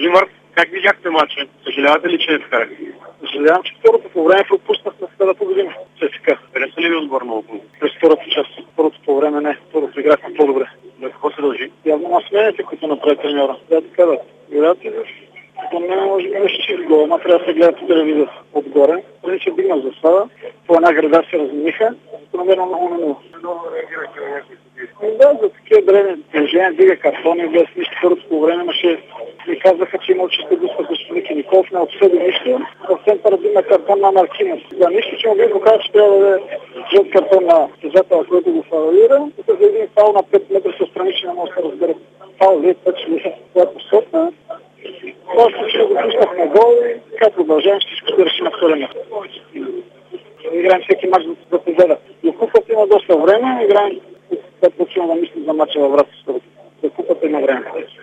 Димар, как видяхте матча? Съжалявате ли, че е така? Съжалявам, че второто по време пропуснахме сега да победим ЦСКА. Хареса ли ви отбор много? През втората част. Второто по време не. Второто играхме по-добре. На какво се дължи? Явно на смените, които направи треньора. Да, така да. Играте за мен може би нещо чист гол, но трябва да се гледа по телевизията отгоре. Преди че дигнал засада, по една града се размиха, намерено много на много. Да, за такива древни движения, дига картони, без нищо. Първото по време имаше, ми казаха, че имал чисто близка Ники Николов, не обсъди нищо. В центъра дига картон на Маркинес. Да, нищо, че му би показал, че трябва да даде жълт картон на състезател, който го фаулира. За един фаул на 5 метра се отстрани, че не може да се разбере. Фаул ли, че ли това посока. После ще допуснахме гол и така продължаваме, всичко ще решим на втория място. Играем всеки матч за победа. И купът има доста време, играем да почваме да мислим за матча във Враца.